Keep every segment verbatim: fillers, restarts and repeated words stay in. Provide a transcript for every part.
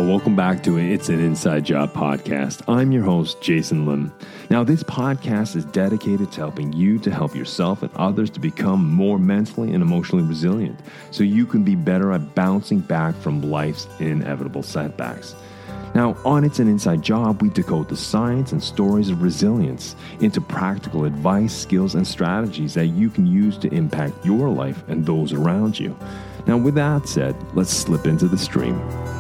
welcome back to It's an Inside Job podcast. I'm your host, Jason Lim. Now, this podcast is dedicated to helping you to help yourself and others to become more mentally and emotionally resilient so you can be better at bouncing back from life's inevitable setbacks. Now, on It's an Inside Job, we decode the science and stories of resilience into practical advice, skills, and strategies that you can use to impact your life and those around you. Now, with that said, let's slip into the stream.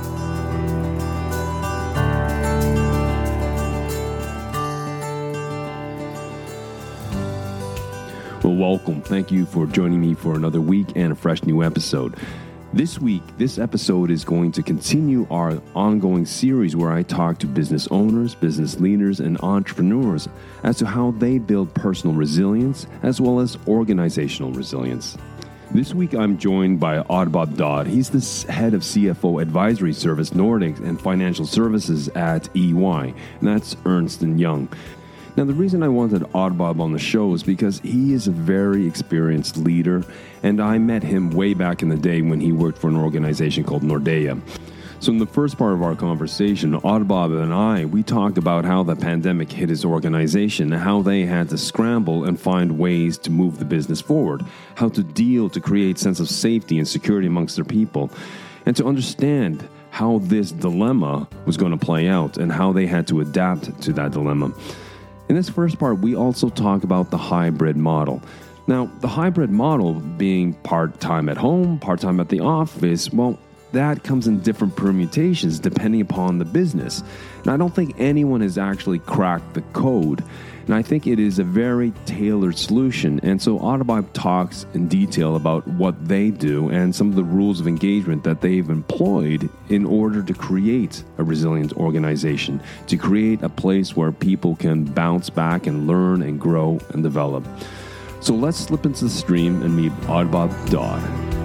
Well, welcome. Thank you for joining me for another week and a fresh new episode. This week, this episode is going to continue our ongoing series where I talk to business owners, business leaders, and entrepreneurs as to how they build personal resilience as well as organizational resilience. This week, I'm joined by Oddbob Dodd. He's the head of C F O Advisory Service Nordics and Financial Services at E Y, and that's Ernst and Young. Now, the reason I wanted Oddbob on the show is because he is a very experienced leader, and I met him way back in the day when he worked for an organization called Nordea. So in the first part of our conversation, Oddbob and I, we talked about how the pandemic hit his organization, how they had to scramble and find ways to move the business forward, how to deal to create sense of safety and security amongst their people, and to understand how this dilemma was going to play out and how they had to adapt to that dilemma. In this first part, we also talk about the hybrid model. Now, the hybrid model being part-time at home, part-time at the office, well, that comes in different permutations depending upon the business. And I don't think anyone has actually cracked the code. And I think it is a very tailored solution. And so Oddbob talks in detail about what they do and some of the rules of engagement that they've employed in order to create a resilient organization, to create a place where people can bounce back and learn and grow and develop. So let's slip into the stream and meet Oddbob Dodd.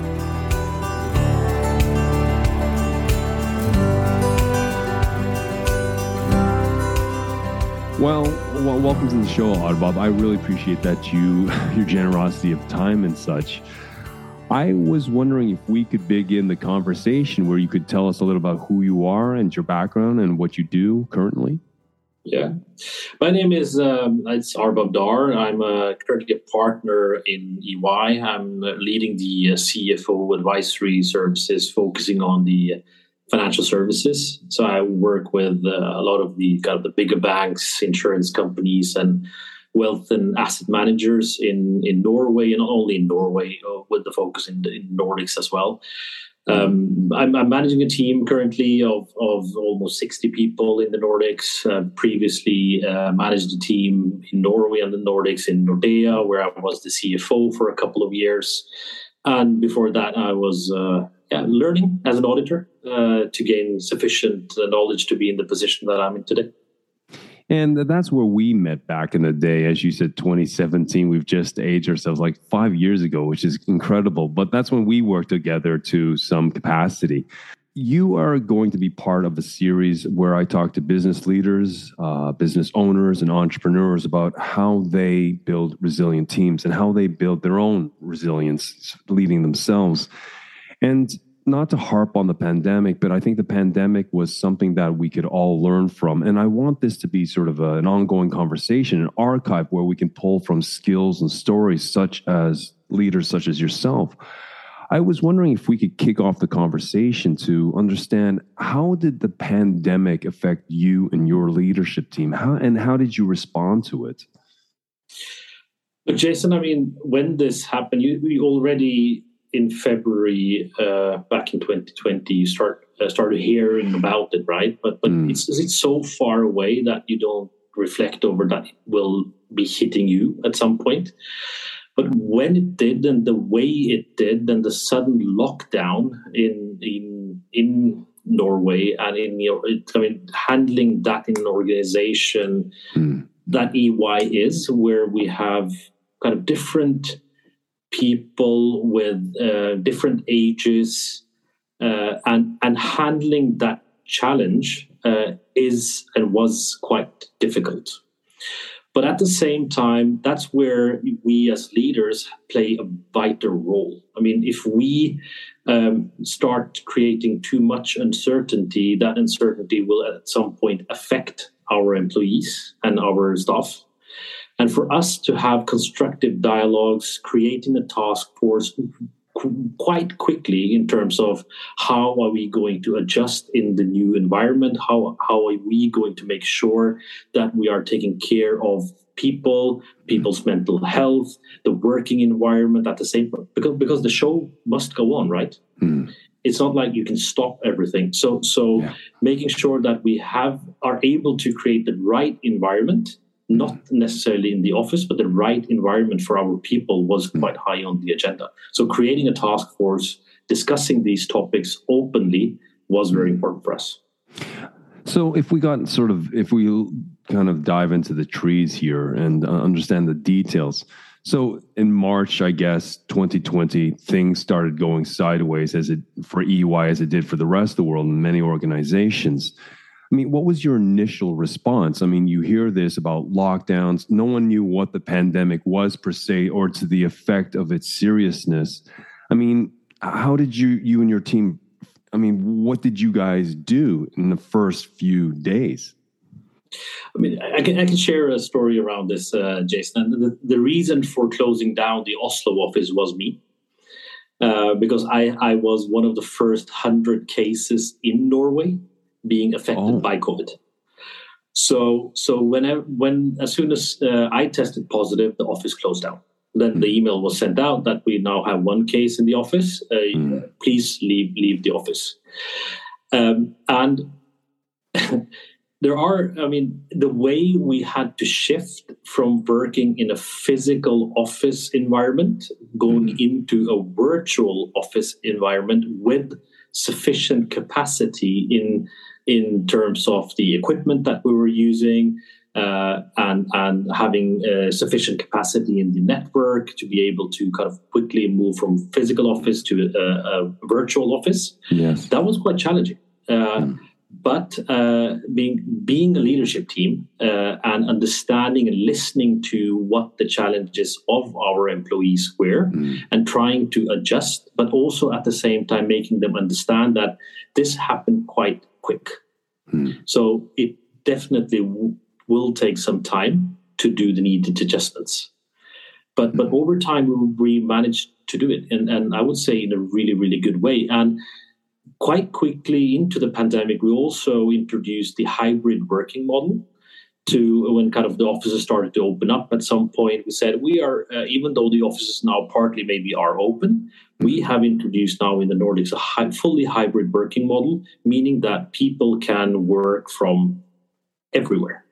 Well, well, welcome to the show, Oddbob. I really appreciate that you, your generosity of time and such. I was wondering if we could begin the conversation where you could tell us a little about who you are and your background and what you do currently. Yeah, my name is um, it's Oddbob Dodd. I'm a, currently a partner in E Y. I'm leading the uh, C F O advisory services, focusing on the financial services. So I work with uh, a lot of the kind of the bigger banks, insurance companies, and wealth and asset managers in, in Norway, and not only in Norway, uh, with the focus in the in Nordics as well. Um, I'm, I'm managing a team currently of, of almost sixty people in the Nordics. Uh, previously uh, managed a team in Norway and the Nordics in Nordea, where I was the C F O for a couple of years. And before that, I was uh, yeah, learning as an auditor uh, to gain sufficient knowledge to be in the position that I'm in today. And that's where we met back in the day. As you said, twenty seventeen, we've just aged ourselves like five years ago, which is incredible. But that's when we worked together to some capacity. You are going to be part of a series where I talk to business leaders, uh, business owners, and entrepreneurs about how they build resilient teams and how they build their own resilience, leading themselves. And not to harp on the pandemic, but I think the pandemic was something that we could all learn from. And I want this to be sort of a, an ongoing conversation, an archive where we can pull from skills and stories such as leaders such as yourself. I was wondering if we could kick off the conversation to understand, how did the pandemic affect you and your leadership team? How, and how did you respond to it? But Jason, I mean, when this happened, you, you already... in February uh, back in twenty twenty, you start uh, started hearing about it, right? But but mm. it's it's so far away that you don't reflect over that it will be hitting you at some point. But when it did, and the way it did, and the sudden lockdown in in in Norway, and in you know, it, I mean, handling that in an organization mm. that E Y is, where we have kind of different people with uh, different ages, uh, and and handling that challenge uh, is and was quite difficult. But at the same time, that's where we as leaders play a vital role. I mean, if we um, start creating too much uncertainty, that uncertainty will at some point affect our employees and our staff. And for us to have constructive dialogues, creating a task force quite quickly in terms of how are we going to adjust in the new environment, how how are we going to make sure that we are taking care of people, people's mental health, the working environment at the same time, because because the show must go on, right? Mm. It's not like you can stop everything. So so yeah. making sure that we have are able to create the right environment, not necessarily in the office, but the right environment for our people was quite high on the agenda. So creating a task force, discussing these topics openly was very important for us. So if we got sort of, if we kind of dive into the trees here and understand the details. So in March, I guess, twenty twenty, things started going sideways as it for E Y as it did for the rest of the world and many organizations. I mean, what was your initial response? I mean, you hear this about lockdowns. No one knew what the pandemic was per se or to the effect of its seriousness. I mean, how did you, you and your team, I mean, what did you guys do in the first few days? I mean, I can I can share a story around this, uh, Jason. And the, the reason for closing down the Oslo office was me. Uh, because I, I was one of the first one hundred cases in Norway being affected oh. by COVID. So, so whenever, when as soon as uh, I tested positive, the office closed down. Then mm. the email was sent out that we now have one case in the office. Uh, mm. Please leave leave the office. Um, and there are, I mean, the way we had to shift from working in a physical office environment, going mm. into a virtual office environment with sufficient capacity in in terms of the equipment that we were using uh, and and having uh, sufficient capacity in the network to be able to kind of quickly move from physical office to a, a virtual office. Yes, that was quite challenging. Uh, mm. But uh, being being a leadership team uh, and understanding and listening to what the challenges of our employees were mm. and trying to adjust, but also at the same time making them understand that this happened quite quick. Mm. So it definitely w- will take some time to do the needed adjustments. But mm. but over time, we, we managed to do it. And, and I would say in a really, really good way. And quite quickly into the pandemic, we also introduced the hybrid working model to when kind of the offices started to open up. At some point, we said we are, uh, even though the offices now partly maybe are open, we have introduced now in the Nordics a high, fully hybrid working model, meaning that people can work from everywhere.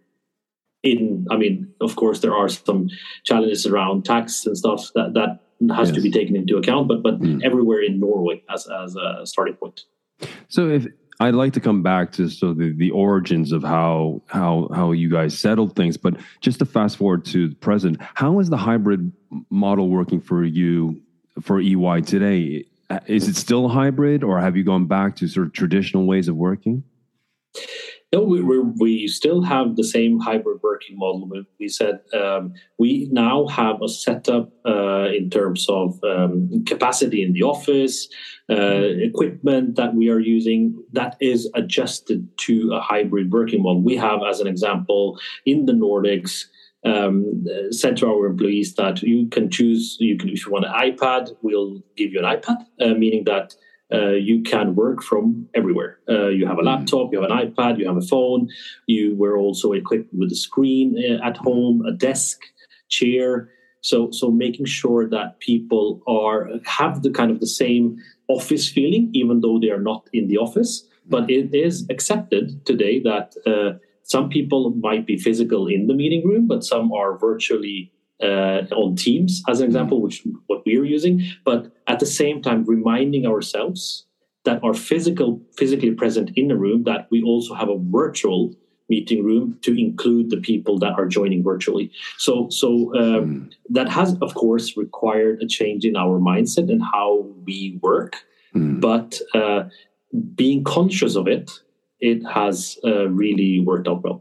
In, I mean, of course, there are some challenges around tax and stuff that, that has yes. to be taken into account, but but mm. everywhere in Norway as as a starting point. So if I'd like to come back to so the, the origins of how how how you guys settled things, but just to fast forward to the present, how is the hybrid model working for you for E Y today? Is it still hybrid, or have you gone back to sort of traditional ways of working? No, we we we still have the same hybrid working model. We said um, we now have a setup uh, in terms of um, capacity in the office, uh, equipment that we are using that is adjusted to a hybrid working model. We have, as an example, in the Nordics, um, said to our employees that you can choose. You can, if you want an iPad, we'll give you an iPad, uh, meaning that. Uh, you can work from everywhere. Uh, you have a laptop, you have an iPad, you have a phone. You were also equipped with a screen uh, at home, a desk, chair. So, so making sure that people are have the kind of the same office feeling, even though they are not in the office. But it is accepted today that uh, some people might be physical in the meeting room, but some are virtually Uh, on Teams, as an example, which what we are using, but at the same time reminding ourselves that are physical, physically present in the room, that we also have a virtual meeting room to include the people that are joining virtually. So, so um, mm. that has, of course, required a change in our mindset and how we work. Mm. But uh, being conscious of it, it has uh, really worked out well.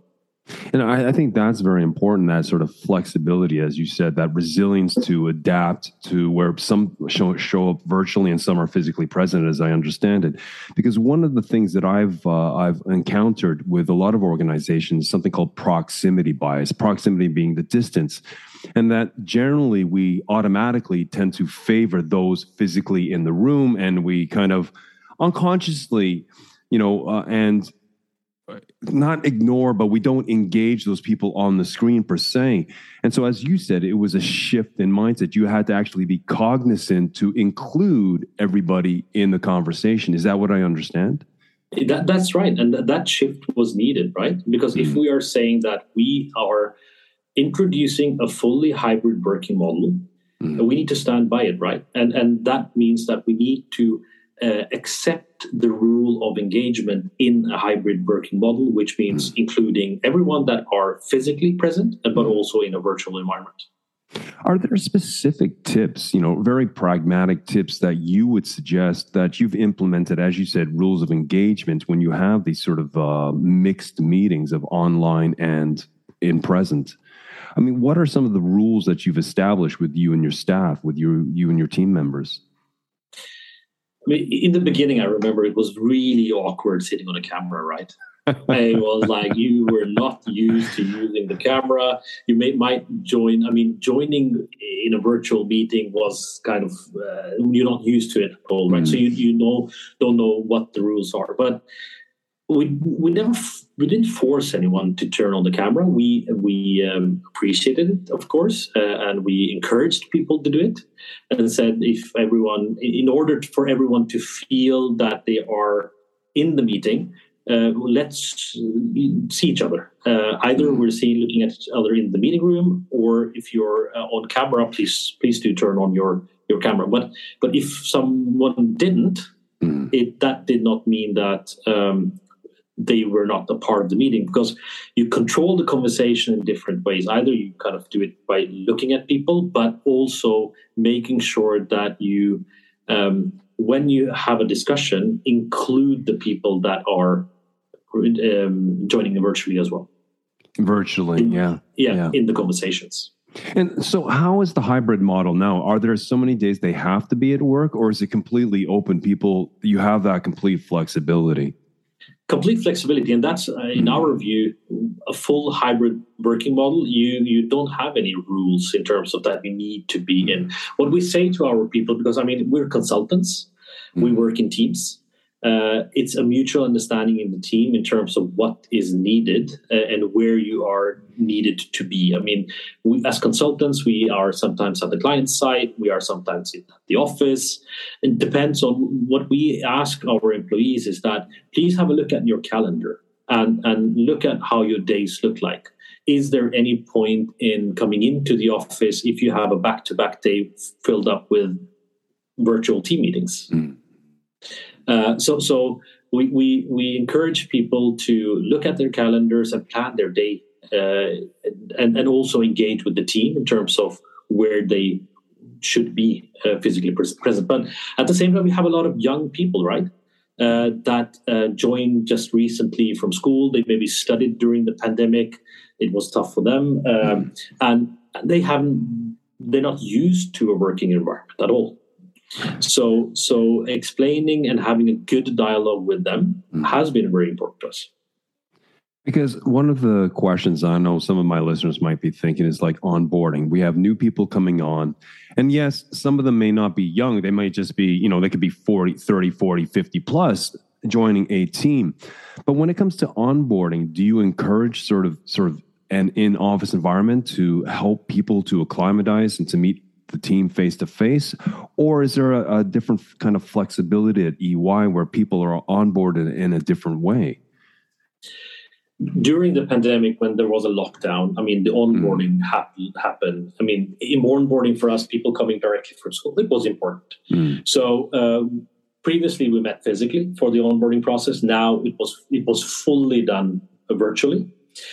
And I, I think that's very important, that sort of flexibility, as you said, that resilience to adapt to where some show, show up virtually and some are physically present, as I understand it. Because one of the things that I've uh, I've encountered with a lot of organizations is something called proximity bias, proximity being the distance. And that generally we automatically tend to favor those physically in the room, and we kind of unconsciously, you know, uh, and not ignore, but we don't engage those people on the screen per se. And so, as you said, it was a shift in mindset. You had to actually be cognizant to include everybody in the conversation. Is that what I understand? That, that's right. And th- that shift was needed, right? Because mm-hmm. if we are saying that we are introducing a fully hybrid working model, mm-hmm. we need to stand by it, right? And, and that means that we need to Uh, accept the rule of engagement in a hybrid working model, which means mm. including everyone that are physically present, but also in a virtual environment. Are there specific tips, you know, very pragmatic tips that you would suggest that you've implemented, as you said, rules of engagement when you have these sort of uh, mixed meetings of online and in present? I mean, what are some of the rules that you've established with you and your staff, with your, you and your team members? I mean, in the beginning, I remember it was really awkward sitting on a camera, right? It was like you were not used to using the camera. You may, might join. I mean, joining in a virtual meeting was kind of, uh, you're not used to it at all, right? Mm. So you, you know, don't know what the rules are. But we we never we didn't force anyone to turn on the camera. We we um, appreciated it, of course, uh, and we encouraged people to do it, and said if everyone, in order for everyone to feel that they are in the meeting, uh, let's see each other. Uh, either we're seeing looking at each other in the meeting room, or if you're uh, on camera, please please do turn on your your camera. But but if someone didn't, mm. it that did not mean that. Um, they were not a part of the meeting, because you control the conversation in different ways. Either you kind of do it by looking at people, but also making sure that you, um, when you have a discussion, include the people that are um, joining virtually as well. Virtually, in, yeah. yeah. Yeah, in the conversations. And so how is the hybrid model now? Are there so many days they have to be at work, or is it completely open? People, you have that complete flexibility? Complete flexibility, and that's, uh, in our view, a full hybrid working model. You you don't have any rules in terms of that you need to be in. What we say to our people, because I mean we're consultants, mm-hmm. we work in teams. Uh, it's a mutual understanding in the team in terms of what is needed uh, and where you are needed to be. I mean, we, as consultants, we are sometimes at the client site, we are sometimes in the office. It depends on what we ask our employees is that please have a look at your calendar and, and look at how your days look like. Is there any point in coming into the office if you have a back-to-back day filled up with virtual team meetings? Mm. Uh, so, so we, we we encourage people to look at their calendars and plan their day, uh, and and also engage with the team in terms of where they should be uh, physically present. But at the same time, we have a lot of young people, right, uh, that uh, joined just recently from school. They maybe studied during the pandemic. It was tough for them, um, and they haven't. They're not used to a working environment at all. So, so explaining and having a good dialogue with them mm. has been very important to us. Because one of the questions I know some of my listeners might be thinking is like onboarding. We have new people coming on. And yes, some of them may not be young. They might just be, you know, they could be forty, thirty, forty, fifty plus joining a team. But when it comes to onboarding, do you encourage sort of, sort of an in-office environment to help people to acclimatize and to meet the team face to face, or is there a, a different kind of flexibility at E Y where people are onboarded in a different way? During the pandemic, when there was a lockdown, I mean, the onboarding mm. happened, happened. I mean, onboarding for us, people coming directly from school, it was important. Mm. So uh, previously we met physically for the onboarding process. Now it was it was fully done virtually.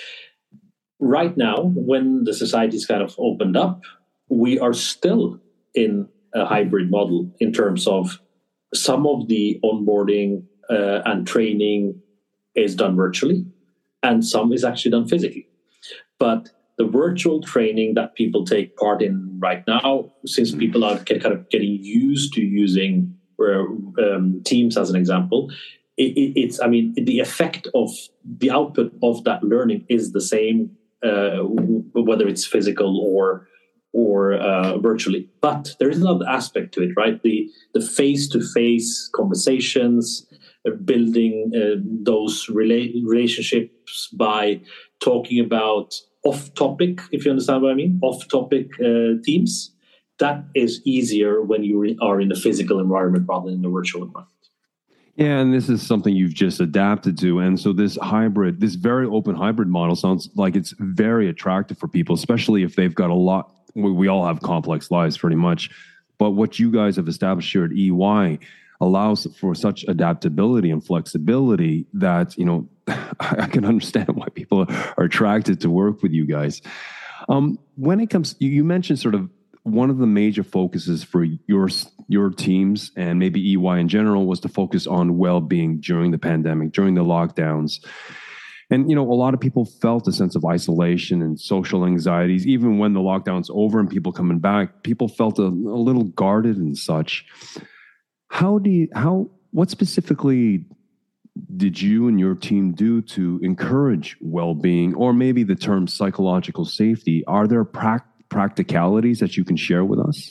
Right now, when the society's kind of opened up, we are still in a hybrid model in terms of some of the onboarding uh, and training is done virtually. and some is actually done physically. But the virtual training that people take part in right now, since people are kind of getting used to using um, Teams as an example, it, it, it's, I mean, the effect of the output of that learning is the same, uh, whether it's physical or or uh, virtually. But there is another aspect to it, right? The the face-to-face conversations, uh, building uh, those rela- relationships by talking about off-topic, if you understand what I mean, off-topic uh, themes. That is easier when you re- are in a physical environment rather than a virtual environment. Yeah, and this is something you've just adapted to. And so this hybrid, this very open hybrid model sounds like it's very attractive for people, especially if they've got a lot. We all have complex lives pretty much. But what you guys have established here at E Y allows for such adaptability and flexibility that, you know, I can understand why people are attracted to work with you guys. Um, when it comes, you mentioned sort of one of the major focuses for your your teams and maybe E Y in general was to focus on well-being during the pandemic, during the lockdowns. And, you know, a lot of people felt a sense of isolation and social anxieties, even when the lockdown's over and people coming back, people felt a, a little guarded and such. How do you, how, what specifically did you and your team do to encourage well-being, or maybe the term psychological safety? Are there pra- practicalities that you can share with us?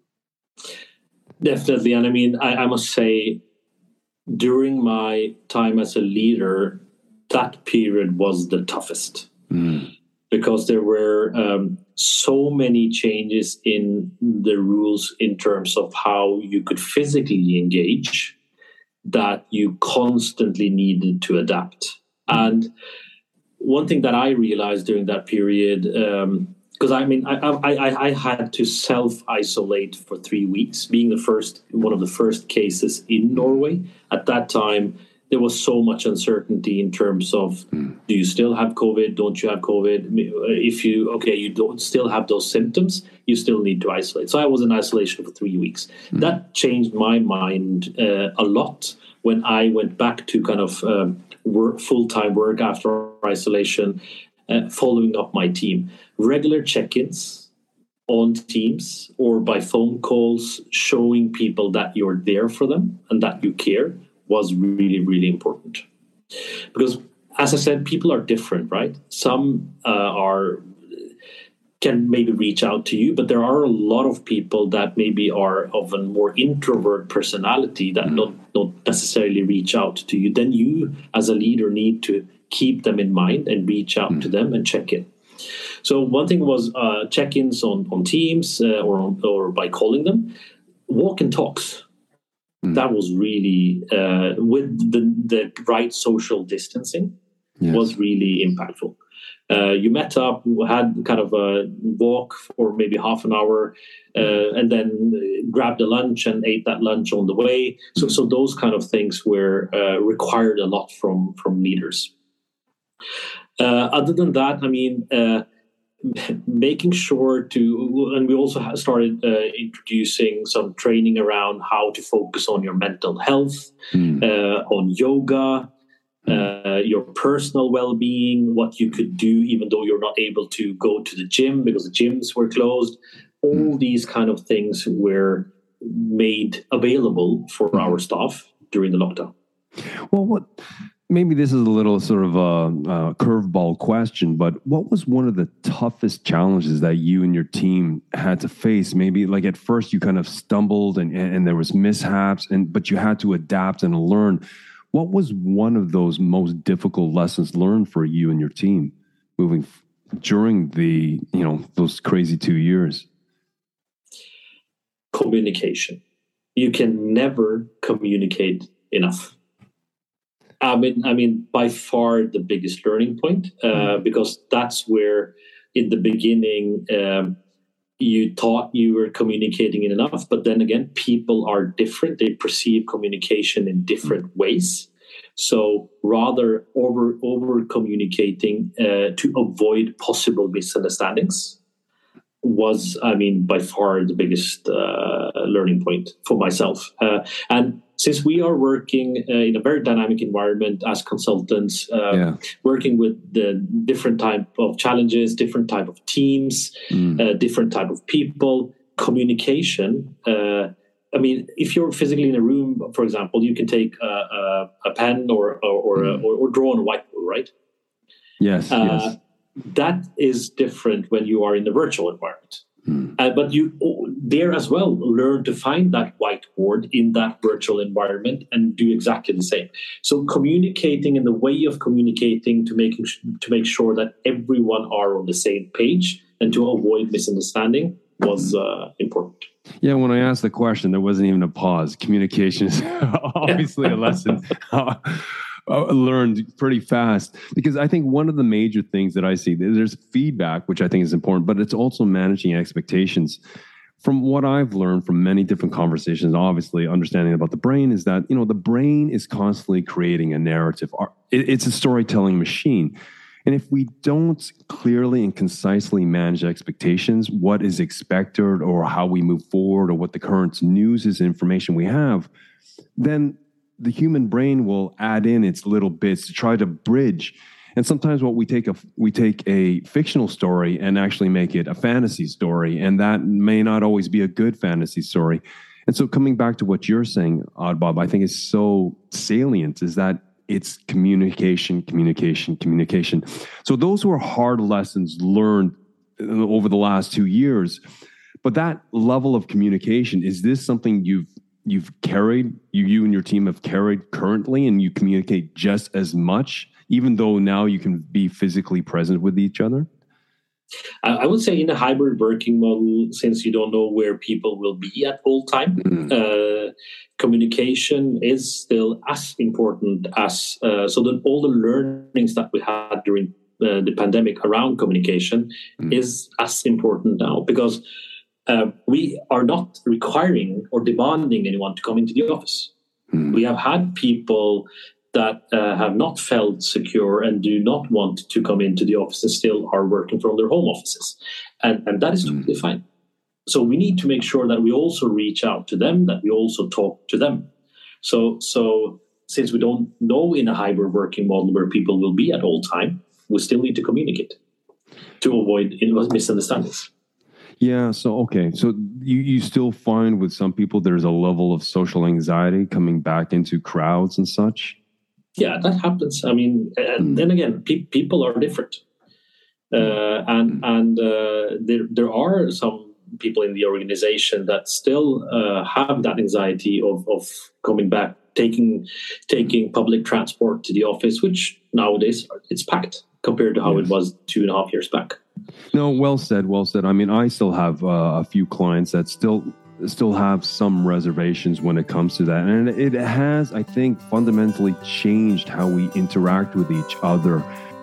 Definitely. And I mean, I, I must say, during my time as a leader, that period was the toughest mm. because there were um, so many changes in the rules in terms of how you could physically engage that you constantly needed to adapt. Mm. And one thing that I realized during that period, because um, I mean, I, I, I had to self-isolate for three weeks, being the first, one of the first cases in Norway. At that time, there was so much uncertainty in terms of, mm. do you still have COVID? Don't you have COVID? If you, okay, you don't still have those symptoms, you still need to isolate. So I was in isolation for three weeks. Mm. That changed my mind uh, a lot when I went back to kind of um, work, full-time work after isolation, uh, following up my team. Regular check-ins on Teams or by phone calls, showing people that you're there for them and that you care, was really, really important. Because, as I said, people are different, right? Some uh, are can maybe reach out to you, but there are a lot of people that maybe are of a more introvert personality that mm. don't, don't necessarily reach out to you. Then you, as a leader, need to keep them in mind and reach out mm. to them and check in. So one thing was uh, check-ins on, on Teams uh, or, on, or by calling them. Walk and talks. That was really, uh, with the, the right social distancing, yes. was really impactful. Uh, you met up, had kind of a walk for maybe half an hour, uh, and then grabbed a lunch and ate that lunch on the way. So, so those kind of things were uh, required a lot from, from leaders. Uh, other than that, I mean, uh, making sure to, and we also started uh, introducing some training around how to focus on your mental health, mm. uh, on yoga, mm. uh, your personal well-being, what you could do even though you're not able to go to the gym because the gyms were closed. All mm. these kind of things were made available for mm. our staff during the lockdown. Well, what... Maybe this is a little sort of a, a curveball question, but what was one of the toughest challenges that you and your team had to face? Maybe like at first you kind of stumbled and, and there was mishaps, and but you had to adapt and learn. What was one of those most difficult lessons learned for you and your team moving f- during the, you know, those crazy two years? Communication. You can never communicate enough. I mean, I mean, by far the biggest learning point, uh, because that's where, in the beginning, um, you thought you were communicating enough, but then again, people are different. They perceive communication in different ways. So rather over over communicating uh, to avoid possible misunderstandings was, I mean, by far the biggest uh, learning point for myself. Uh, and since we are working uh, in a very dynamic environment as consultants, uh, yeah. working with the different type of challenges, different type of teams, mm. uh, different type of people, communication. Uh, I mean, if you're physically in a room, for example, you can take a, a, a pen or or, or, mm. or or draw on a whiteboard, right? Yes, uh, yes. That is different when you are in the virtual environment. Hmm. Uh, but you there as well learn to find that whiteboard in that virtual environment and do exactly the same. So communicating and the way of communicating to make to make sure that everyone are on the same page and to avoid misunderstanding was uh, important. Yeah, when I asked the question, there wasn't even a pause. Communication is obviously a lesson Uh, learned pretty fast, because I think one of the major things that I see, there's feedback, which I think is important, but it's also managing expectations. From what I've learned from many different conversations, obviously understanding about the brain, is that, you know, the brain is constantly creating a narrative. It's a storytelling machine. And if we don't clearly and concisely manage expectations, what is expected or how we move forward or what the current news is, information we have, then the human brain will add in its little bits to try to bridge. And sometimes what we take a we take a fictional story and actually make it a fantasy story, and that may not always be a good fantasy story. And so coming back to what you're saying, Oddbob, I think is so salient, is that it's communication, communication, communication. So those were hard lessons learned over the last two years. But that level of communication, is this something you've you've carried, you, you and your team have carried currently, and you communicate just as much, even though now you can be physically present with each other? I would say in a hybrid working model, since you don't know where people will be at all time, mm-hmm. uh, communication is still as important as, uh, so that all the learnings that we had during uh, the pandemic around communication mm-hmm. is as important now, because Uh, we are not requiring or demanding anyone to come into the office. Mm. We have had people that uh, have not felt secure and do not want to come into the office and still are working from their home offices. And, and that is mm. totally fine. So we need to make sure that we also reach out to them, that we also talk to them. So, so since we don't know in a hybrid working model where people will be at all time, we still need to communicate to avoid misunderstandings. Yeah. So, okay. So you, you still find with some people there's a level of social anxiety coming back into crowds and such? Yeah, that happens. I mean, and then again, pe- people are different. Uh, and and uh, there, there are some people in the organization that still uh, have that anxiety of, of coming back, taking taking public transport to the office, which nowadays it's packed compared to how yes. it was two and a half years back. No, well said, well said. I mean, I still have uh, a few clients that still still have some reservations when it comes to that. And it has, I think, fundamentally changed how we interact with each other.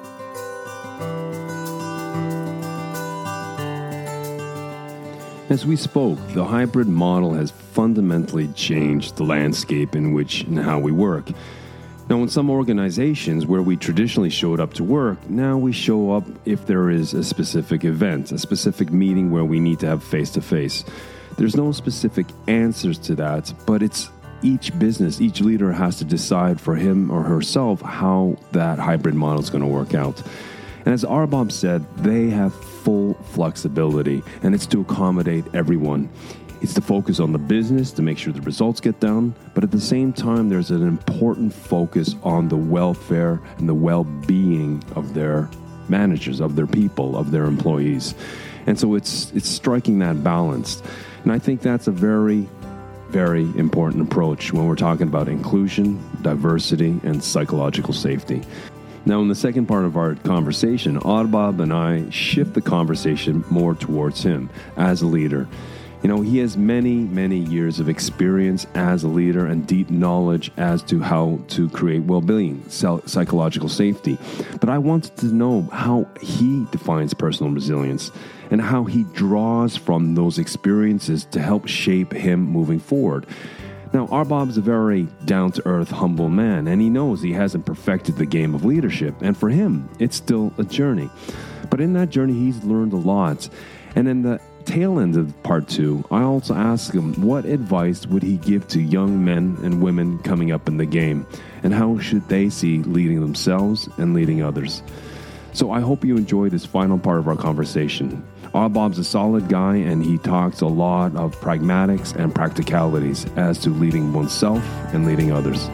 As we spoke, the hybrid model has fundamentally changed the landscape in which and how we work. Now, in some organizations where we traditionally showed up to work, now we show up if there is a specific event, a specific meeting where we need to have face-to-face. There's no specific answers to that, but it's each business, each leader has to decide for him or herself how that hybrid model is going to work out. And as Arbob said, they have full flexibility, and it's to accommodate everyone. It's to focus on the business to make sure the results get done, but at the same time, there's an important focus on the welfare and the well-being of their managers, of their people, of their employees. And so it's it's striking that balance. And I think that's a very, very important approach when we're talking about inclusion, diversity, and psychological safety. Now, in the second part of our conversation, Oddbob and I shift the conversation more towards him as a leader. You know, he has many, many years of experience as a leader and deep knowledge as to how to create well-being, psychological safety. But I wanted to know how he defines personal resilience and how he draws from those experiences to help shape him moving forward. Now, Arbob's a very down-to-earth, humble man, and he knows he hasn't perfected the game of leadership. And for him, it's still a journey. But in that journey, he's learned a lot. And in the tail end of part two, I also ask him what advice would he give to young men and women coming up in the game, and how should they see leading themselves and leading others. So I hope you enjoy this final part of our conversation. Bob's a solid guy, and he talks a lot of pragmatics and practicalities as to leading oneself and leading others.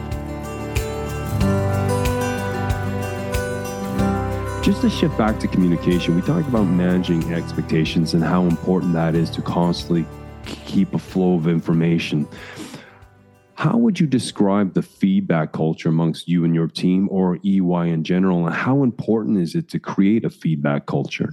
Just to shift back to communication, we talked about managing expectations and how important that is to constantly keep a flow of information. How would you describe the feedback culture amongst you and your team, or E Y in general, and how important is it to create a feedback culture?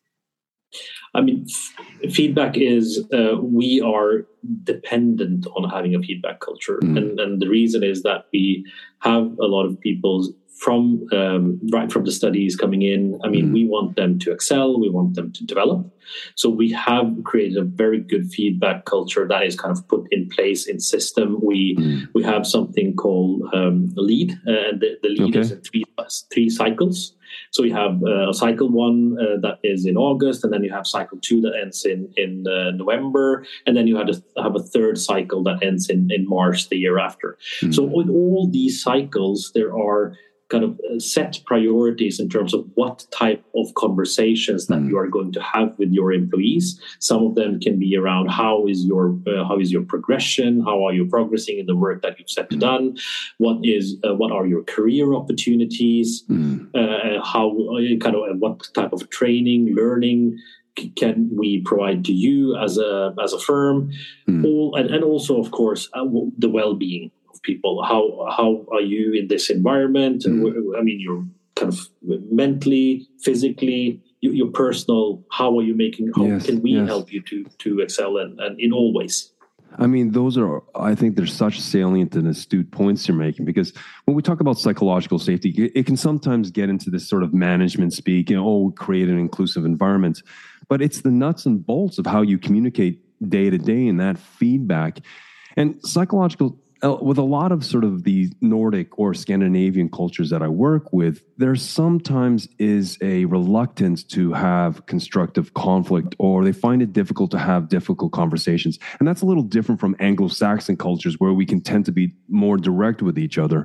I mean, f- feedback is, uh, we are dependent on having a feedback culture. Mm. And, and the reason is that we have a lot of people from um, right from the studies coming in. I mean, mm. we want them to excel. We want them to develop. So we have created a very good feedback culture that is kind of put in place in system. We mm. we have something called um, lead, uh, and the, the lead okay. is in three three cycles. So you have uh, cycle one uh, that is in August, and then you have cycle two that ends in in uh, November, and then you have a, have a third cycle that ends in, in March the year after. Mm. So with all these cycles, there are kind of set priorities in terms of what type of conversations that mm. you are going to have with your employees. Some of them can be around how is your uh, how is your progression, how are you progressing in the work that you've set to mm. done, what is uh, what are your career opportunities, mm. uh, how kind of what type of training, learning can we provide to you as a as a firm, mm. all and, and also of course uh, the well-being people. How how are you in this environment? Mm. I mean, you're kind of mentally, physically, you, your personal. How are you making? How yes, can we yes. help you to to excel and, and in all ways? I mean, those are. I think they're such salient and astute points you're making, because when we talk about psychological safety, it, it can sometimes get into this sort of management speak. You know, oh, create an inclusive environment, but it's the nuts and bolts of how you communicate day to day and that feedback and psychological. With a lot of sort of the Nordic or Scandinavian cultures that I work with, there sometimes is a reluctance to have constructive conflict, or they find it difficult to have difficult conversations. And that's a little different from Anglo-Saxon cultures, where we can tend to be more direct with each other.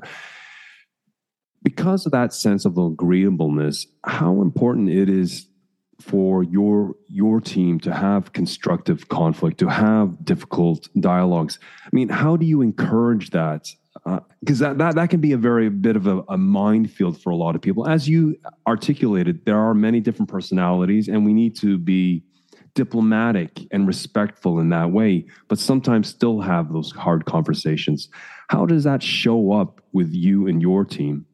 Because of that sense of agreeableness, how important it is for your your team to have constructive conflict, to have difficult dialogues. I mean, how do you encourage that? Because uh, that, that that can be a very bit of a, a minefield for a lot of people. As you articulated, there are many different personalities, and we need to be diplomatic and respectful in that way, but sometimes still have those hard conversations. How does that show up with you and your team?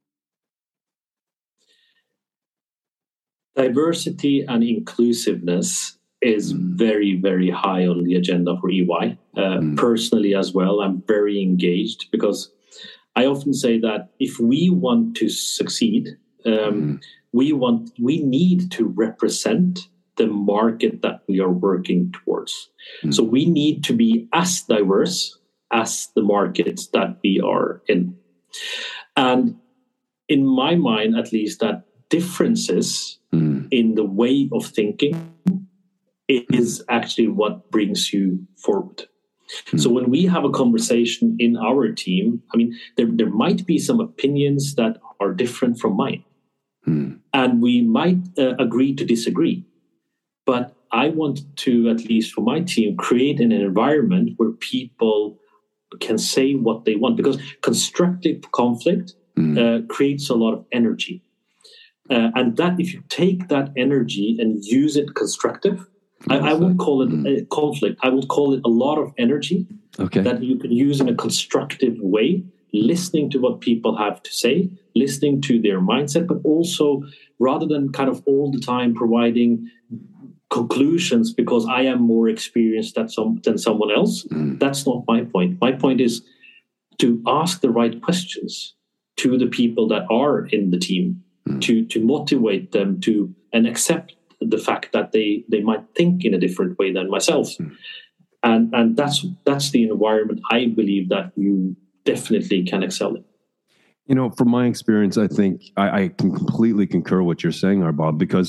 Diversity and inclusiveness is very, very high on the agenda for E Y. Uh, mm. Personally as well, I'm very engaged, because I often say that if we want to succeed, um, mm. we want we need to represent the market that we are working towards. Mm. So we need to be as diverse as the markets that we are in. And in my mind, at least, that differences mm. in the way of thinking is actually what brings you forward. Mm. So when we have a conversation in our team, I mean, there, there might be some opinions that are different from mine. Mm. And we might uh, agree to disagree. But I want to, at least for my team, create an environment where people can say what they want, because constructive conflict mm. uh, creates a lot of energy. Uh, and that if you take that energy and use it constructive, I, I won't call it mm. a conflict. I would call it a lot of energy okay. that you can use in a constructive way, listening to what people have to say, listening to their mindset, but also rather than kind of all the time providing conclusions because I am more experienced than, some, than someone else. Mm. That's not my point. My point is to ask the right questions to the people that are in the team. To, to motivate them to and accept the fact that they, they might think in a different way than myself. Mm. And and that's that's the environment I believe that you definitely can excel in. You know, from my experience, I think I, I can completely concur what you're saying, Arbab, because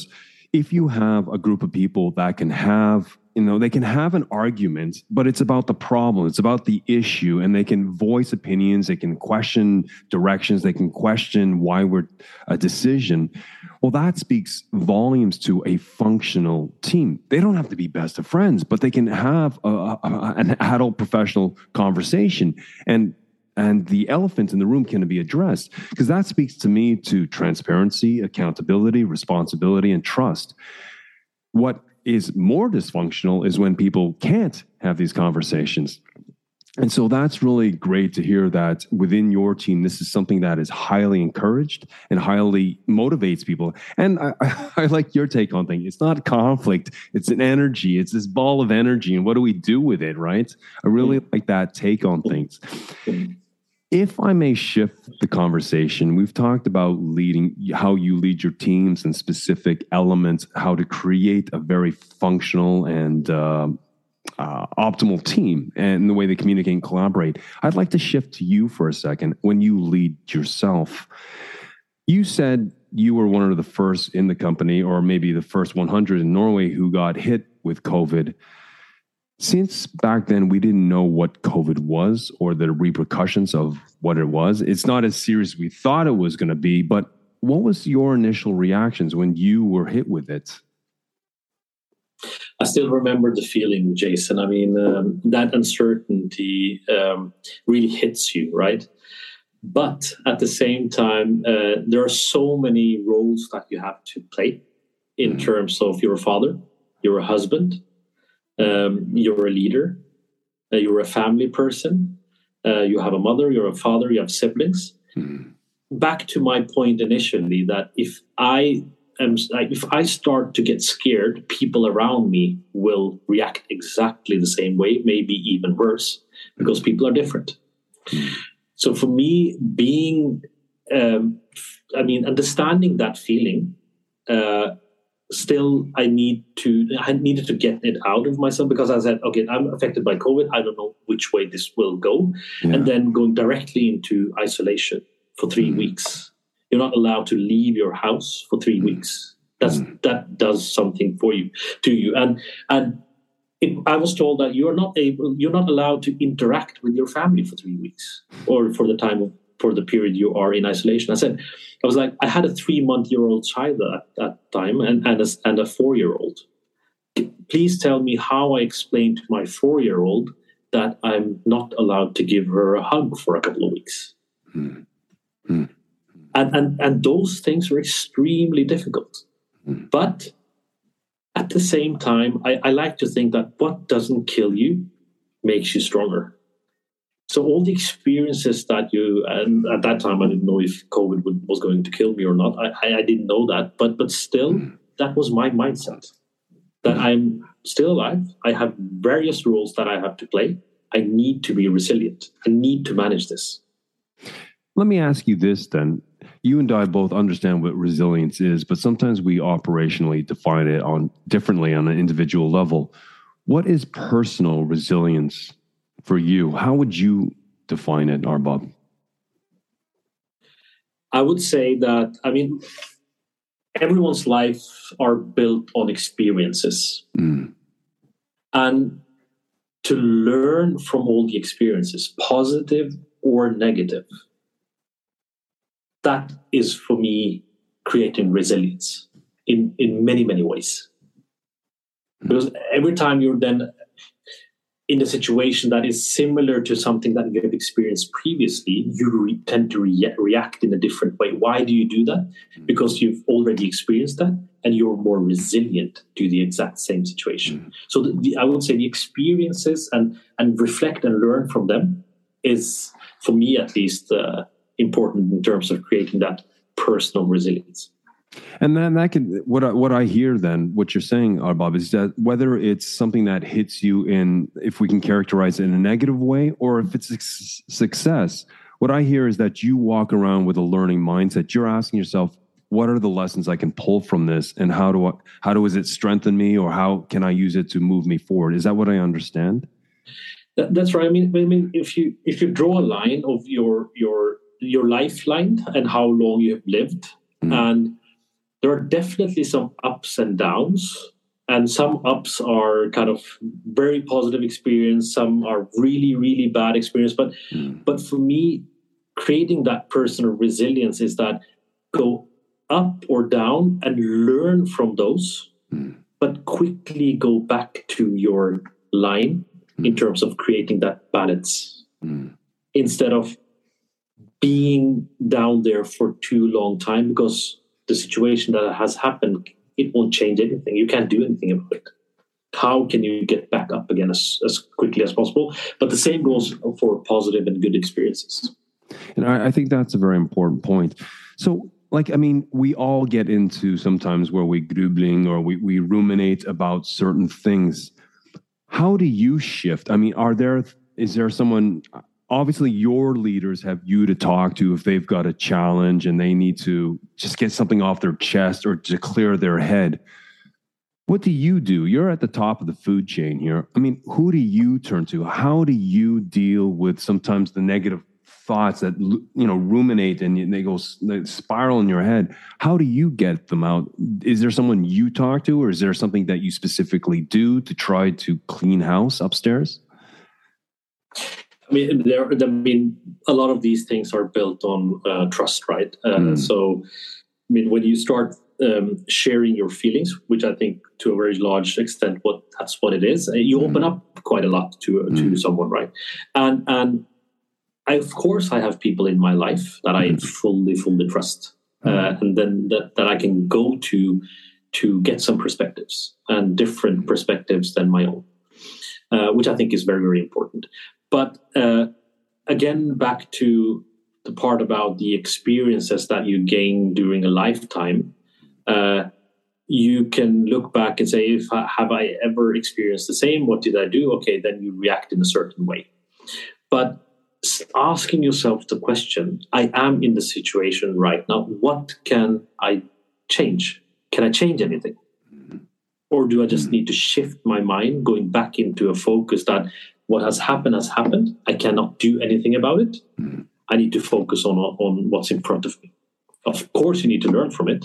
if you have a group of people that can have, you know, they can have an argument, but it's about the problem, it's about the issue, and they can voice opinions, they can question directions, they can question why we're a decision. Well, that speaks volumes to a functional team. They don't have to be best of friends, but they can have a, a, an adult professional conversation, and and the elephant in the room can be addressed, because that speaks to me to transparency, accountability, responsibility, and trust. What is more dysfunctional is when people can't have these conversations. And so that's really great to hear that within your team, this is something that is highly encouraged and highly motivates people. And I, I like your take on things. It's not conflict. It's an energy. It's this ball of energy. And what do we do with it, right? I really like that take on things. If I may shift the conversation, we've talked about leading, how you lead your teams and specific elements, how to create a very functional and uh, uh, optimal team and the way they communicate and collaborate. I'd like to shift to you for a second. When you lead yourself, you said you were one of the first in the company, or maybe the first one hundred in Norway, who got hit with COVID. Since back then, we didn't know what COVID was or the repercussions of what it was. It's not as serious as we thought it was going to be, but what was your initial reactions when you were hit with it? I still remember the feeling, Jason. I mean, um, that uncertainty um, really hits you, right? But at the same time, uh, there are so many roles that you have to play in mm-hmm. terms of you're a father, you're a husband, Um, you're a leader, uh, you're a family person, uh, you have a mother, you're a father, you have siblings. Mm-hmm. Back to my point initially, that if I am, if I start to get scared, people around me will react exactly the same way, maybe even worse, because mm-hmm. people are different. Mm-hmm. So for me, being, um, I mean, understanding that feeling, uh, Still, I need to. I needed to get it out of myself, because I said, "Okay, I'm affected by COVID. I don't know which way this will go," yeah. and then going directly into isolation for three mm. weeks. You're not allowed to leave your house for three mm. weeks. That's mm. that does something for you, to you. And and it, I was told that you're not able. You're not allowed to interact with your family for three weeks, or for the time of, for the period you are in isolation. I said. I was like, I had a three-month-year-old child at that time and, and, a, and a four-year-old. Please tell me how I explain to my four-year-old that I'm not allowed to give her a hug for a couple of weeks. Mm. Mm. And, and, and those things were extremely difficult. Mm. But at the same time, I, I like to think that what doesn't kill you makes you stronger. So all the experiences that you, and at that time I didn't know if COVID would, was going to kill me or not. I, I, I didn't know that, but but still, mm. that was my mindset. That mm. I'm still alive. I have various roles that I have to play. I need to be resilient. I need to manage this. Let me ask you this then. You and I both understand what resilience is, but sometimes we operationally define it on differently on an individual level. What is personal resilience for you? How would you define it, Arbob? I would say that, I mean, everyone's life are built on experiences. Mm. And to learn from all the experiences, positive or negative, that is for me creating resilience in, in many, many ways. Mm. Because every time you're then in a situation that is similar to something that you have experienced previously, you re- tend to re- react in a different way. Why do you do that? Mm. Because you've already experienced that and you're more resilient to the exact same situation. Mm. So the, the, I would say the experiences and, and reflect and learn from them is, for me at least, uh, important in terms of creating that personal resilience. And then that can, what I, what I hear then, what you're saying, Arbob, is that whether it's something that hits you in, if we can characterize it in a negative way, or if it's a success, what I hear is that you walk around with a learning mindset. You're asking yourself, what are the lessons I can pull from this, and how do I, how does it strengthen me, or how can I use it to move me forward? Is that what I understand? That, that's right. I mean, I mean, if you if you draw a line of your your your lifeline and how long you have lived, mm. and there are definitely some ups and downs. And some ups are kind of very positive experience. Some are really, really bad experience. But, mm. but for me, creating that personal resilience is that go up or down and learn from those, mm. but quickly go back to your line mm. in terms of creating that balance mm. instead of being down there for too long time, because the situation that has happened, it won't change anything. You can't do anything about it. How can you get back up again as, as quickly as possible? But the same goes for positive and good experiences. And I, I think that's a very important point. So, like, I mean, we all get into sometimes where we grubling or we, we ruminate about certain things. How do you shift? I mean, are there, is there someone, obviously your leaders have you to talk to if they've got a challenge and they need to just get something off their chest or to clear their head. What do you do? You're at the top of the food chain here. I mean, who do you turn to? How do you deal with sometimes the negative thoughts that, you know, ruminate and they go they spiral in your head? How do you get them out? Is there someone you talk to, or is there something that you specifically do to try to clean house upstairs? I mean, there. I mean, a lot of these things are built on uh, trust, right? Uh, mm. So, I mean, when you start um, sharing your feelings, which I think to a very large extent, what that's what it is, you mm. open up quite a lot to uh, to mm. someone, right? And and I, of course, I have people in my life that I mm. fully, fully trust, mm. uh, and then that, that I can go to to get some perspectives and different perspectives than my own, uh, which I think is very, very important. But uh, again, back to the part about the experiences that you gain during a lifetime, uh, you can look back and say, if I, have I ever experienced the same? What did I do? Okay, then you react in a certain way. But asking yourself the question, I am in the situation right now. What can I change? Can I change anything? Or do I just need to shift my mind, going back into a focus that what has happened has happened. I cannot do anything about it. Mm. I need to focus on, on what's in front of me. Of course, you need to learn from it,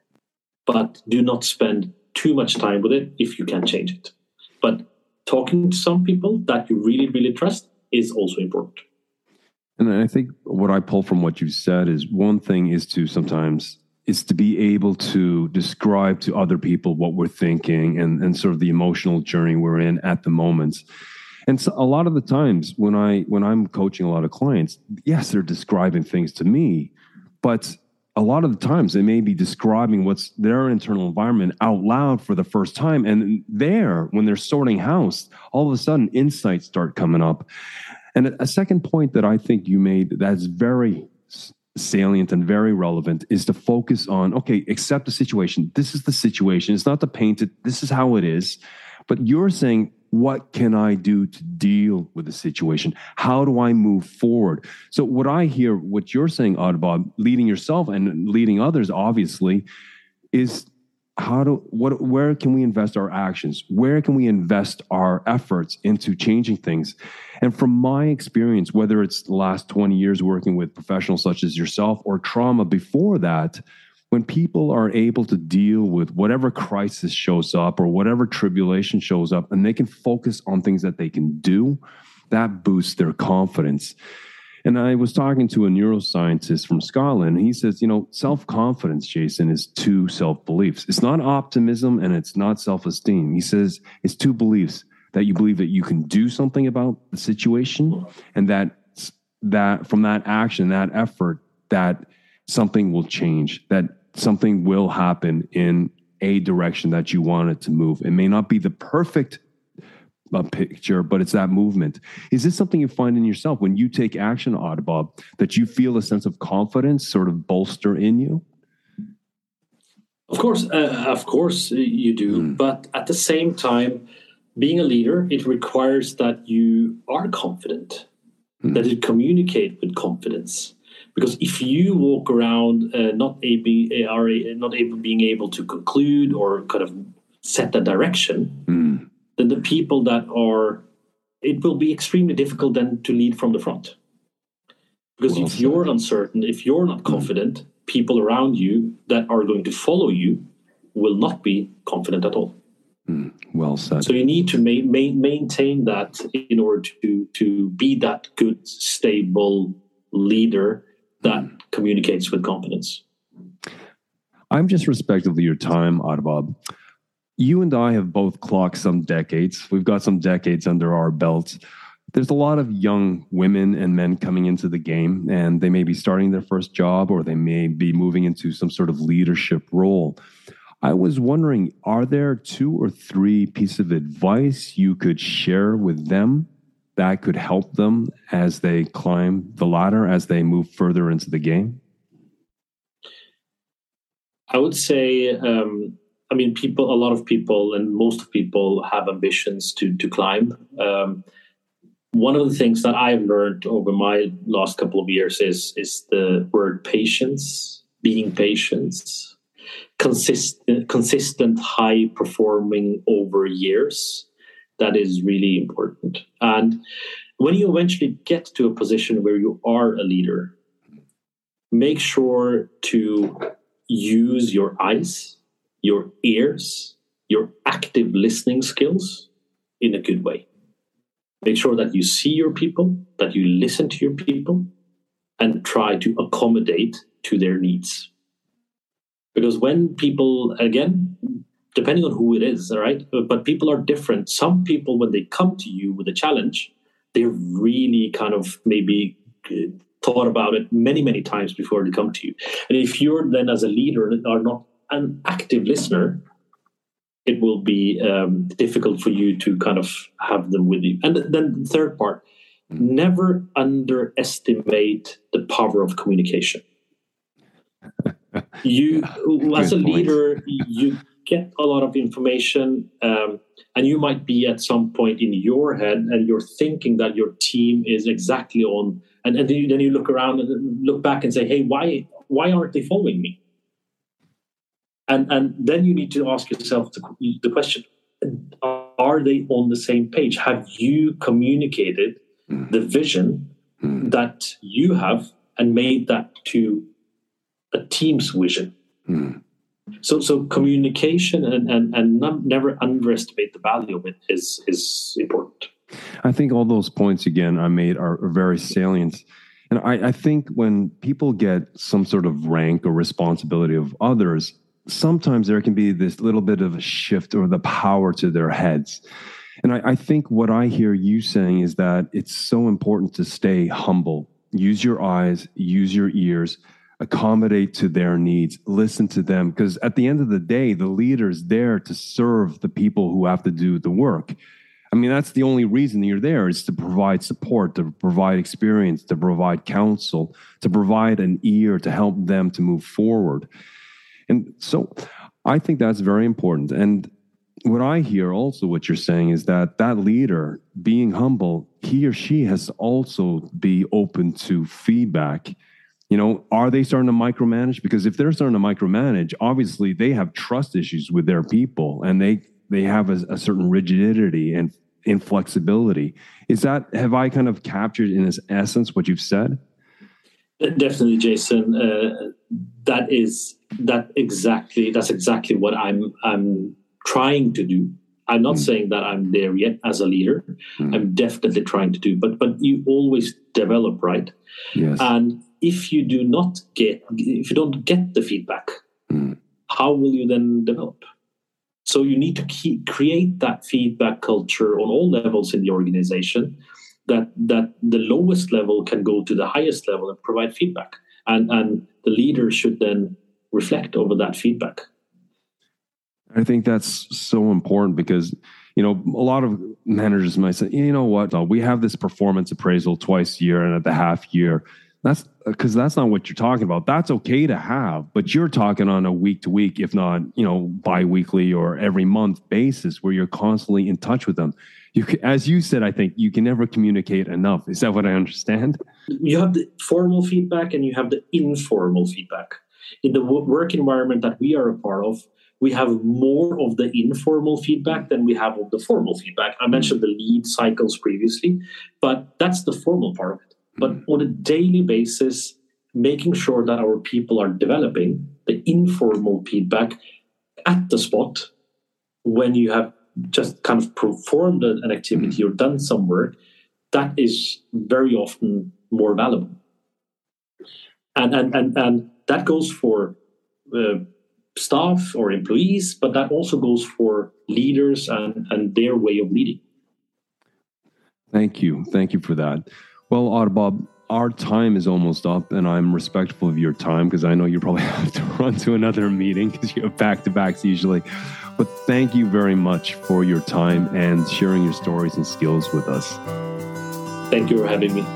but do not spend too much time with it if you can't change it. But talking to some people that you really, really trust is also important. And I think what I pull from what you said is one thing is to sometimes is to be able to describe to other people what we're thinking and, and sort of the emotional journey we're in at the moment. And so a lot of the times when I when I'm coaching a lot of clients, yes, they're describing things to me, but a lot of the times they may be describing what's their internal environment out loud for the first time. And there, when they're sorting house, all of a sudden insights start coming up. And a second point that I think you made that's very salient and very relevant is to focus on, okay, accept the situation. This is the situation. It's not to paint it. This is how it is. But you're saying, what can I do to deal with the situation? How do I move forward? So what I hear, what you're saying, Arbab, leading yourself and leading others, obviously, is how do what where can we invest our actions? Where can we invest our efforts into changing things? And from my experience, whether it's the last twenty years working with professionals such as yourself or trauma before that, when people are able to deal with whatever crisis shows up or whatever tribulation shows up, and they can focus on things that they can do, that boosts their confidence. And I was talking to a neuroscientist from Scotland. He says, you know, self-confidence, Jason, is two self-beliefs. It's not optimism and it's not self-esteem. He says it's two beliefs, that you believe that you can do something about the situation, and that that from that action, that effort, that something will change, that something will happen in a direction that you want it to move. It may not be the perfect uh, picture, but it's that movement. Is this something you find in yourself when you take action, Arbab, that you feel a sense of confidence sort of bolster in you? Of course, uh, of course you do. Mm. But at the same time, being a leader, it requires that you are confident, mm. that you communicate with confidence. Because if you walk around uh, not able, are not able, being able to conclude or kind of set the direction, mm. then the people that are, it will be extremely difficult then to lead from the front. Because Well if said. you're uncertain, if you're not confident, mm. people around you that are going to follow you will not be confident at all. Mm. Well said. So you need to ma- ma- maintain that in order to, to be that good, stable leader that mm. communicates with confidence. I'm just respectful of your time, Arbab. You and I have both clocked some decades. We've got some decades under our belts. There's a lot of young women and men coming into the game, and they may be starting their first job or they may be moving into some sort of leadership role. I was wondering, are there two or three pieces of advice you could share with them that could help them as they climb the ladder, as they move further into the game? I would say, um, I mean, people, a lot of people and most people have ambitions to, to climb. Um, One of the things that I've learned over my last couple of years is, is the word patience, being patient, consistent, consistent, high performing over years. That is really important. And when you eventually get to a position where you are a leader, make sure to use your eyes, your ears, your active listening skills in a good way. Make sure that you see your people, that you listen to your people, and try to accommodate to their needs. Because when people, again, depending on who it is, all right, but people are different. Some people, when they come to you with a challenge, they're really kind of maybe thought about it many, many times before they come to you. And if you're then as a leader are not an active listener, it will be um, difficult for you to kind of have them with you. And then the third part, mm. never underestimate the power of communication. You, yeah, as a point. leader, you get a lot of information, um, and you might be at some point in your head and you're thinking that your team is exactly on, and, and then, you, then you look around and look back and say, hey, why, why aren't they following me? And and then you need to ask yourself the, the question, are they on the same page? Have you communicated mm. the vision mm. that you have and made that to a team's vision? Mm. So so communication and, and, and not, never underestimate the value of it is, is important. I think all those points, again, I made are, are very salient. And I, I think when people get some sort of rank or responsibility of others, sometimes there can be this little bit of a shift or the power to their heads. And I, I think what I hear you saying is that it's so important to stay humble. Use your eyes, use your ears, accommodate to their needs, listen to them. Because at the end of the day, the leader's there to serve the people who have to do the work. I mean, that's the only reason you're there, is to provide support, to provide experience, to provide counsel, to provide an ear to help them to move forward. And so I think that's very important. And what I hear also, what you're saying is that that leader being humble, he or she has also be open to feedback. You know, are they starting to micromanage? Because if they're starting to micromanage, obviously they have trust issues with their people and they, they have a, a certain rigidity and inflexibility. Is that, have I kind of captured in its essence what you've said? Definitely, Jason. Uh, that is that exactly. That's exactly what I'm. I'm trying to do. I'm not mm. saying that I'm there yet as a leader. Mm. I'm definitely trying to do. But but you always develop, right? Yes. And if you do not get, if you don't get the feedback, mm. how will you then develop? So you need to keep, create that feedback culture on all levels in the organization. That that the lowest level can go to the highest level and provide feedback. And, and the leader should then reflect over that feedback. I think that's so important because, you know, a lot of managers might say, you know what, we have this performance appraisal twice a year and at the half year. That's because that's not what you're talking about. That's okay to have, but you're talking on a week to week, if not, you know, bi-weekly or every month basis where you're constantly in touch with them. You can, as you said, I think you can never communicate enough. Is that what I understand? You have the formal feedback and you have the informal feedback. In the work environment that we are a part of, we have more of the informal feedback than we have of the formal feedback. I mentioned the lead cycles previously, but that's the formal part of it. but on a daily basis, making sure that our people are developing the informal feedback at the spot when you have just kind of performed an activity or done some work, that is very often more valuable. And and and, and that goes for uh, staff or employees, but that also goes for leaders and, and their way of leading. Thank you. Thank you for that. Well, Arbob, our time is almost up, and I'm respectful of your time because I know you probably have to run to another meeting because you have back-to-backs usually. But thank you very much for your time and sharing your stories and skills with us. Thank you for having me.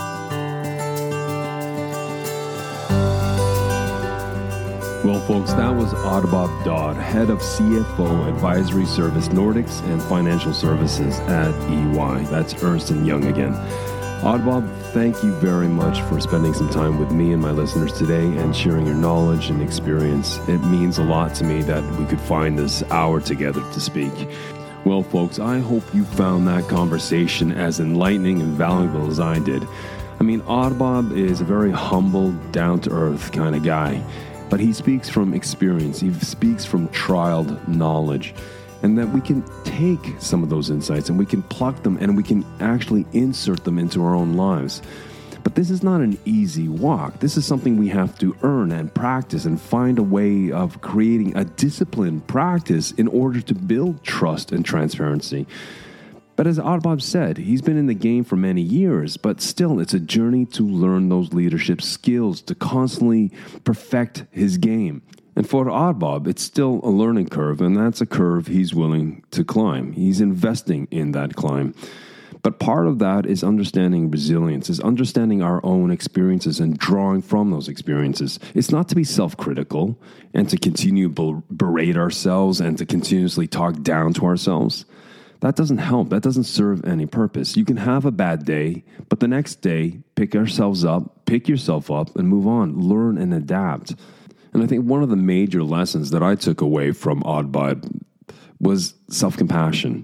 Well, folks, that was Arbob Dodd, head of C F O Advisory Service Nordics and Financial Services at E Y. That's Ernst and Young again. Arbob, thank you very much for spending some time with me and my listeners today and sharing your knowledge and experience. It means a lot to me that we could find this hour together to speak. Well, folks, I hope you found that conversation as enlightening and valuable as I did. I mean, Arbob is a very humble, down-to-earth kind of guy, but he speaks from experience. He speaks from trialed knowledge. And that we can take some of those insights and we can pluck them and we can actually insert them into our own lives. But this is not an easy walk. This is something we have to earn and practice and find a way of creating a disciplined practice in order to build trust and transparency. But as Arbob said, he's been in the game for many years, but still it's a journey to learn those leadership skills, to constantly perfect his game. And for Arbob, it's still a learning curve, and that's a curve he's willing to climb. He's investing in that climb. But part of that is understanding resilience, is understanding our own experiences and drawing from those experiences. It's not to be self-critical and to continue to berate ourselves and to continuously talk down to ourselves. That doesn't help. That doesn't serve any purpose. You can have a bad day, but the next day, pick ourselves up, pick yourself up, and move on. Learn and adapt. And I think one of the major lessons that I took away from Arbob was self-compassion.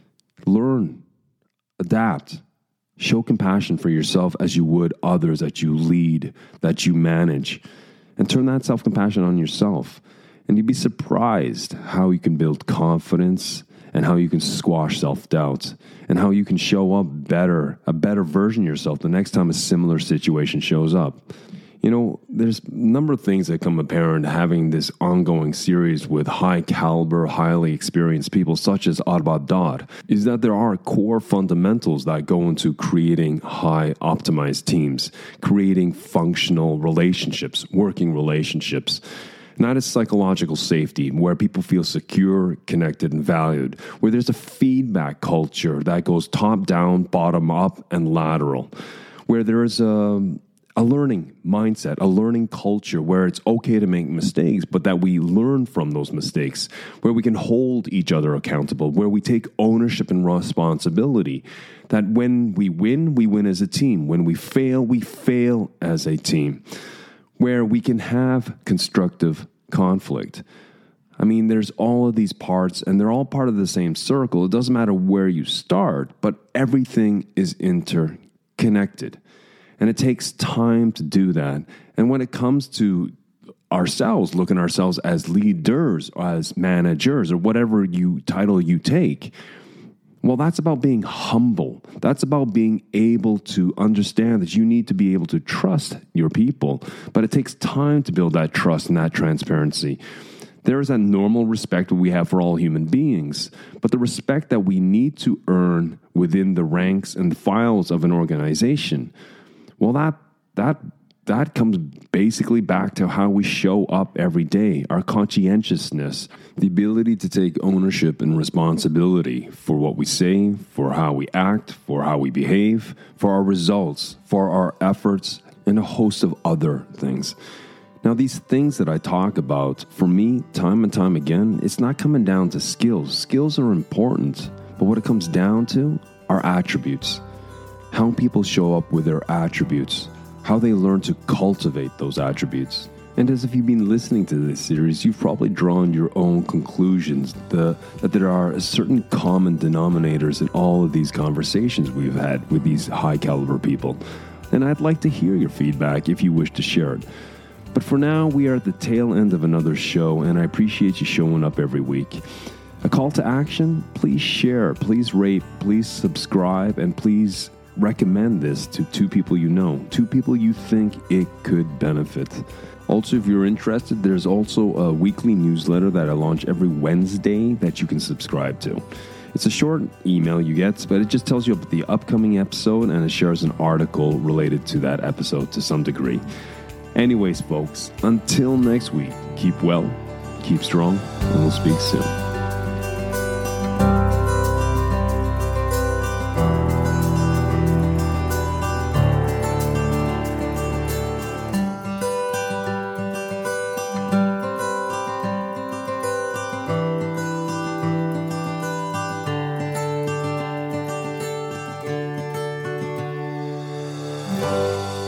Learn, adapt, show compassion for yourself as you would others that you lead, that you manage, and turn that self-compassion on yourself. And you'd be surprised how you can build confidence and how you can squash self-doubt and how you can show up better, a better version of yourself the next time a similar situation shows up. You know, there's a number of things that come apparent having this ongoing series with high caliber, highly experienced people such as Arbob Dodd, is that there are core fundamentals that go into creating high optimized teams, creating functional relationships, working relationships. And that is psychological safety, where people feel secure, connected, and valued, where there's a feedback culture that goes top down, bottom up, and lateral, where there is a A learning mindset, a learning culture where it's okay to make mistakes, but that we learn from those mistakes, where we can hold each other accountable, where we take ownership and responsibility, that when we win, we win as a team. When we fail, we fail as a team, where we can have constructive conflict. I mean, there's all of these parts, and they're all part of the same circle. It doesn't matter where you start, but everything is interconnected. And it takes time to do that. And when it comes to ourselves, looking at ourselves as leaders, or as managers, or whatever you title you take, well, that's about being humble. That's about being able to understand that you need to be able to trust your people. But it takes time to build that trust and that transparency. There is that normal respect that we have for all human beings, but the respect that we need to earn within the ranks and the files of an organization, well, that that that comes basically back to how we show up every day, our conscientiousness, the ability to take ownership and responsibility for what we say, for how we act, for how we behave, for our results, for our efforts, and a host of other things. Now, these things that I talk about, for me, time and time again, it's not coming down to skills. Skills are important, but what it comes down to are attributes. How people show up with their attributes, how they learn to cultivate those attributes. And as if you've been listening to this series, you've probably drawn your own conclusions the, that there are certain common denominators in all of these conversations we've had with these high caliber people. and I'd like to hear your feedback if you wish to share it. But for now, we are at the tail end of another show, and I appreciate you showing up every week. A call to action, please share, please rate, please subscribe, and please recommend this to two people you know, two people you think it could benefit. Also, if you're interested, there's also a weekly newsletter that I launch every Wednesday that you can subscribe to. It's a short email you get, but it just tells you about the upcoming episode and it shares an article related to that episode to some degree. Anyways, folks, until next week, keep well, keep strong, and we'll speak soon. Bye.